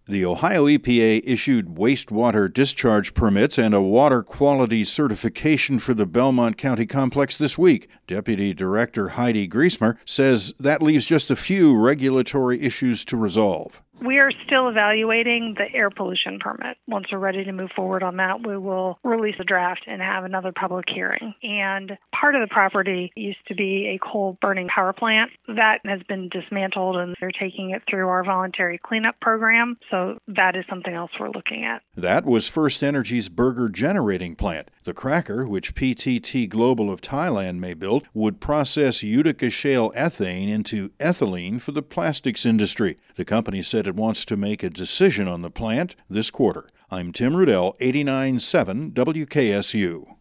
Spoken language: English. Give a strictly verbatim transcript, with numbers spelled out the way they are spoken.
The Ohio E P A issued wastewater discharge permits and a water quality certification for the Belmont County complex this week. Deputy Director Heidi Griesmer says that leaves just a few regulatory issues to resolve. We are still evaluating the air pollution permit. Once we're ready to move forward on that, we will release a draft and have another public hearing. And part of the property used to be a coal-burning power plant. That has been dismantled, and they're taking it through our voluntary cleanup program. So that is something else we're looking at. That was First Energy's Burger generating plant. The cracker, which P T T Global of Thailand may build, would process Utica shale ethane into ethylene for the plastics industry. The company said it wants to make a decision on the plant this quarter. I'm Tim Rudell, eighty-nine point seven W K S U.